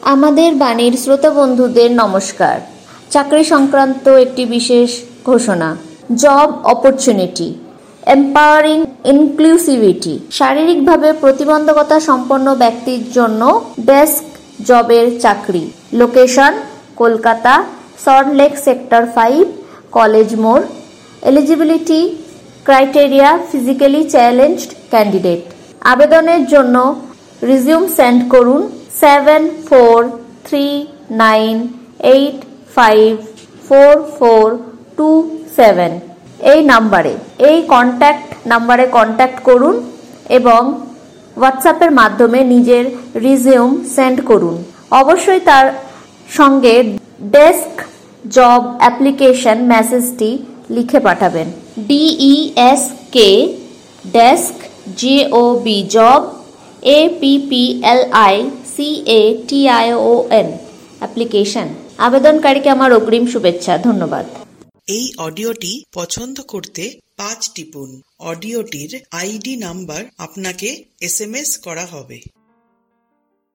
আমাদের বাণীর শ্রোতা বন্ধুদের নমস্কার। চাকরি সংক্রান্ত একটি বিশেষ ঘোষণা। Job opportunity, empowering inclusivity. শারীরিকভাবে প্রতিবন্ধকতা সম্পন্ন ব্যক্তির জন্য ডেস্ক জবের চাকরি। Location Kolkata, Salt Lake sector 5, college মোড়। Eligibility criteria physically challenged candidate. আবেদনের জন্য রিজিউম সেন্ড করুন 7439854427 এই নাম্বারে। এই নাম্বারে কন্ট্যাক্ট করুন এবং হোয়াটসঅ্যাপের মাধ্যমে নিজের রিজিউম সেন্ড করুন। অবশ্যই তার সঙ্গে ডেস্ক জব অ্যাপ্লিকেশন মেসেজটি লিখে পাঠাবেন। DESK desk JOB job APPLICATION application. আবেদনকারীকে আমার অগ্রিম শুভেচ্ছা। ধন্যবাদ। এই অডিওটি পছন্দ করতে 5 টিপুন। অডিওটির ID নাম্বার আপনাকে SMS করা হবে।